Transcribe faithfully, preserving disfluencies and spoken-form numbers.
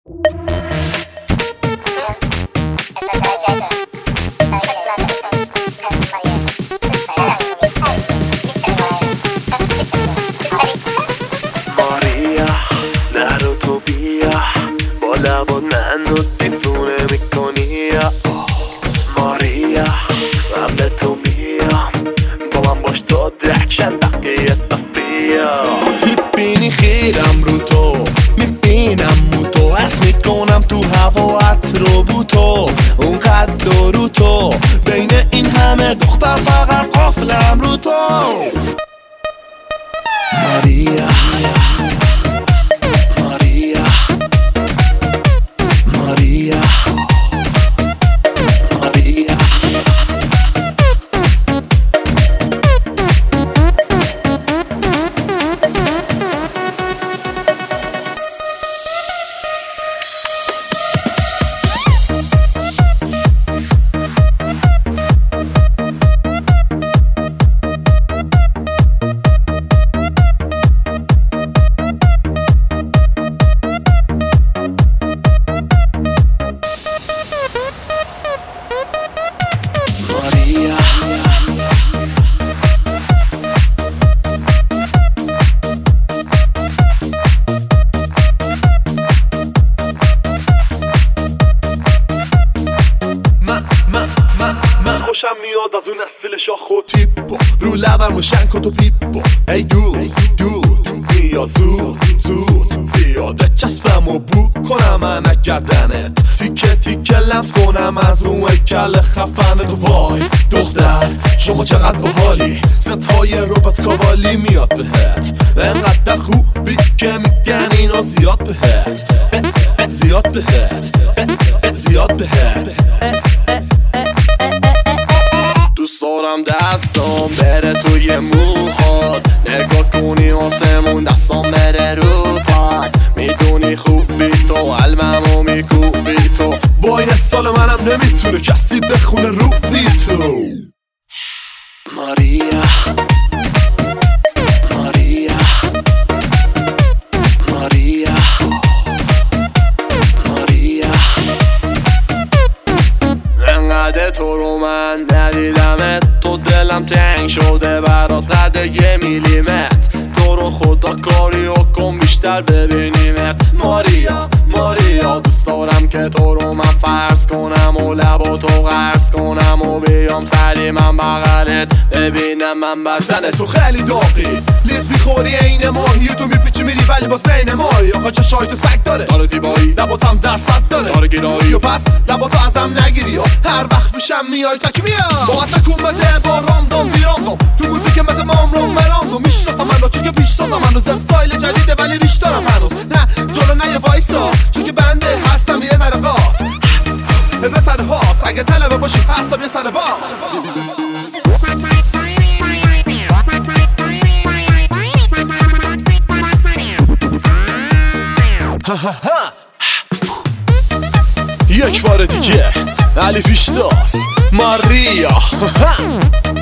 ماریا نرو تو بیا با لبا منو دیوونه میکنی. ماریا قبل تو میام با من باش تا درکشن بقیه بیا. میبینی خیرم رو تو، میبینم رو تو، حس میکنم تو هوات رو بو تو، اون قد رو تو، بین این همه دختر فقط قفلم رو تو. ماریا ماریا ماریا ماریا خوشم میاد از اون نسل شاخ و تیپو، رو لبم و شنک تو پیپو. ای دو دو بیا زود زود زیاده چسبم و بو کنم من گردنت، تیکه تیکه لمس کنم از روی کل خفن تو. وای دختر شما چقدر باحالی، ستای روبات کاوالی میاد بهت، انقدر خوبی که میگن اینو زیاد بهت، زیاد بهت، زیاد بهت. دوست دارم دستم بره توی موهات، نگاه کنی آسمون دستم بره رو پات، میدونی خوبی تو علممو میکوبی تو، با این سال منم نمیتونه کسی بخونه رو بی تو. ماریا ماریا ماریا ماریا انقدر تو رو من ندیدمت، تو دلم تنگ شده برات قد یه میلیمت، تو رو خدا کاری و کن بیشتر ببینیمت. ماریا ماریا دوست دارم که تو رو من فرض کنم و لبا تو قرض کنم و بیام سری من بغلت ببینم من بدن تو خیلی داغی، لیز میخوری این ماهی، تو میپیچی میری ولی باز بین ماهی. آقا چشای تو سگ داره، داره زیبایی، لباتم درصد داره، داره گرایی، و پس لباتو ازم نگیری و هر وقت میشم میای تک میام با تکون بده با راندوم بیراندوم، تو موزیک مثل مام رو مراندوم. میشناسم من رو چون که پیشتازم من رو استایل جدیده ولی ریش دارم هنوز، نه جلو نه یه وایسا چون که بنده هستم یه ذره قات به سر هات، اگه طلبه باشی هستم یه سر باز. یک بار دیگه علی پیشتاز ماریا